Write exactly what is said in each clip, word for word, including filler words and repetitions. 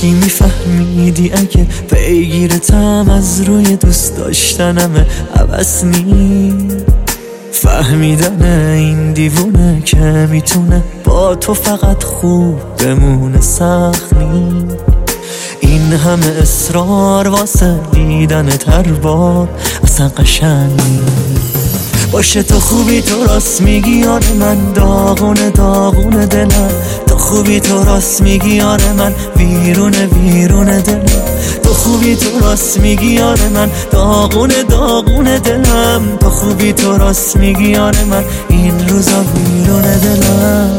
کاشکی میفهمیدی اگه پیگیرتم از روی دوست داشتنمه عوض نیست. فهمیدن این دیوونه که میتونه با تو فقط خوب بمونه سخت نیست. این همه اصرار واسه دیدن تربار اصلا قشنگ نیست. باشه تو خوبی تو راست میگی آره من داغونه داغونه دلم. تو خوبی تو راست میگی آره من ویرونه ویرونه دلم. تو خوبی تو راست میگی آره من داغونه داغونه دلم. تو خوبی تو راست میگی آره من این روزا ویرونه دلم.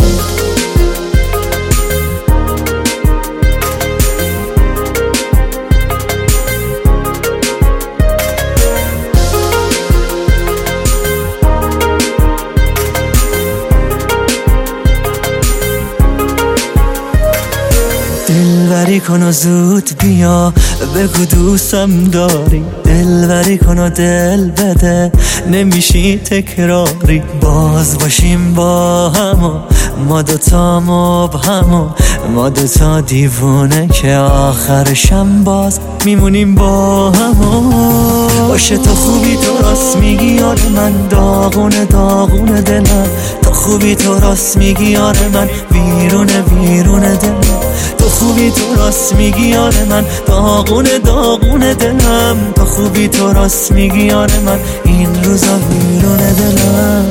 دلبری کن و زود بیا بگو دوستم داری. دلبری کن و دل بده نمیشی تکراری. باز باشیم با هم و ما دوتا مبهم و ما دوتا دیوونه که آخرشم باز میمونیم با هم. باشه تو خوبی تو راست میگی آره من داغونه داغونه دلم. تو خوبی تو راست میگی آره من ویرونه ویرونه دلم. تو خوبی تو راست میگی آره من داغونه داغونه دلم. تو خوبی تو راست میگی آره من این روزا ویرونه دلم.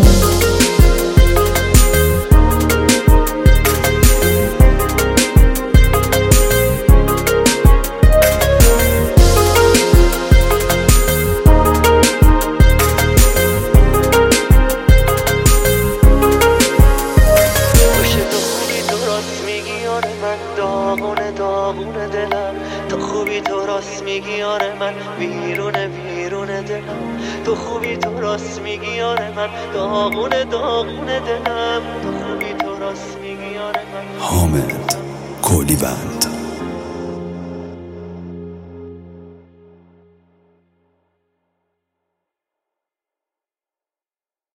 داغونه داغونه دلم. تو خوبی تو راست میگی آره من ویرونه ویرونه دلم. تو خوبی تو راست میگی آره من داغونه داغونه دلم. تو خوبی تو راست میگی آره من. حامد کولیوند.